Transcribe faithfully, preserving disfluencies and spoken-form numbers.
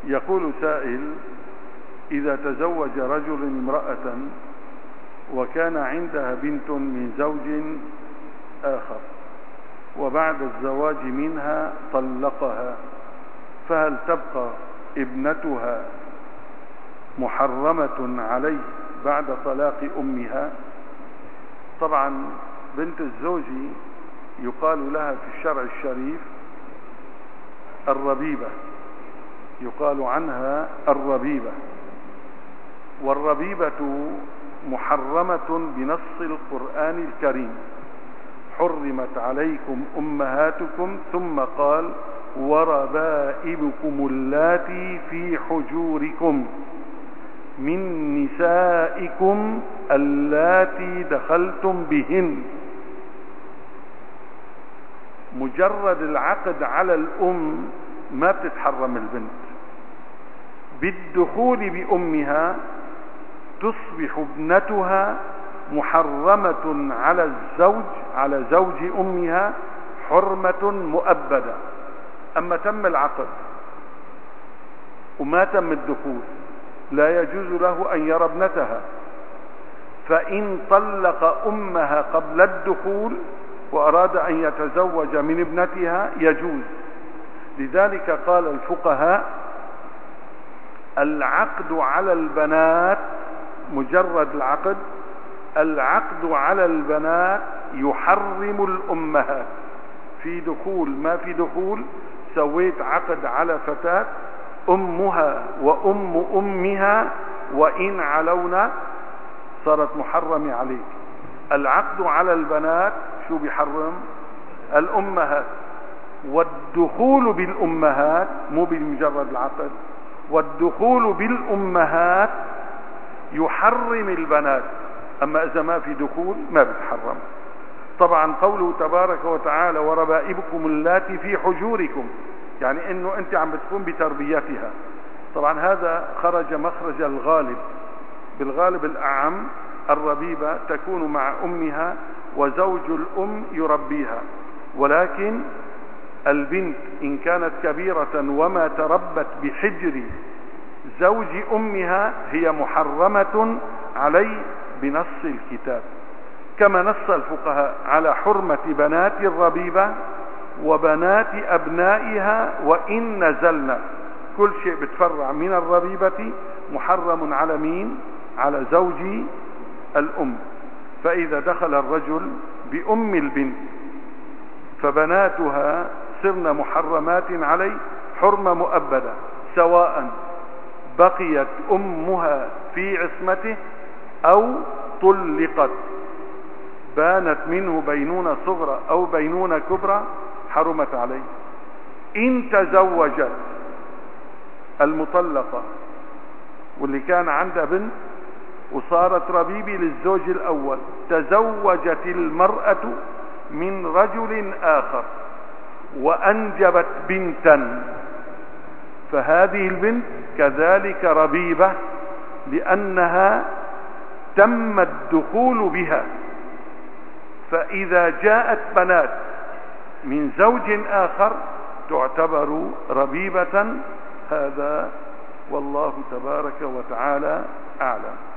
يقول سائل: إذا تزوج رجل امرأة وكان عندها بنت من زوج آخر وبعد الزواج منها طلقها، فهل تبقى ابنتها محرمة عليه بعد طلاق أمها؟ طبعا بنت الزوج يقال لها في الشرع الشريف الربيبة، يقال عنها الربيبة، والربيبة محرمة بنص القرآن الكريم: حرمت عليكم أمهاتكم، ثم قال: وربائبكم اللاتي في حجوركم من نسائكم اللاتي دخلتم بهن. مجرد العقد على الأم ما بتتحرم البنت، بالدخول بأمها تصبح ابنتها محرمة على الزوج، على زوج أمها، حرمة مؤبدة. أما تم العقد وما تم الدخول لا يجوز له أن يرى ابنتها، فإن طلق أمها قبل الدخول وأراد أن يتزوج من ابنتها يجوز. لذلك قال الفقهاء: العقد على البنات، مجرد العقد، العقد على البنات يحرم الأمهات. في دخول ما في دخول، سويت عقد على فتاة أمها وأم أمها وإن علونا صارت محرمة عليك. العقد على البنات شو بيحرم؟ الأمهات. والدخول بالأمهات، مو بمجرد العقد، والدخول بالأمهات يحرم البنات. أما إذا ما في دخول ما بتحرم. طبعا قوله تبارك وتعالى: وربائبكم اللاتي في حجوركم، يعني انه انت عم بتقوم بتربيتها. طبعا هذا خرج مخرج الغالب، بالغالب الأعم الربيبة تكون مع أمها وزوج الأم يربيها، ولكن البنت إن كانت كبيرة وما تربت بحجر زوج أمها هي محرمة عليه بنص الكتاب، كما نص الفقهاء على حرمة بنات الربيبة وبنات أبنائها وإن نزلنا. كل شيء بتفرع من الربيبة محرم على مين؟ على زوج الأم. فإذا دخل الرجل بأم البنت فبناتها صرن محرمات عليه حرمة مؤبدة، سواء بقيت أمها في عصمته أو طلقت، بانت منه بينونة صغرى أو بينونة كبرى، حرمت عليه. إن تزوجت المطلقة واللي كان عندها بنت وصارت ربيبة للزوج الأول، تزوجت المرأة من رجل آخر وأنجبت بنتا، فهذه البنت كذلك ربيبة لأنها تم الدخول بها. فإذا جاءت بنات من زوج آخر تعتبر ربيبة. هذا والله تبارك وتعالى أعلم.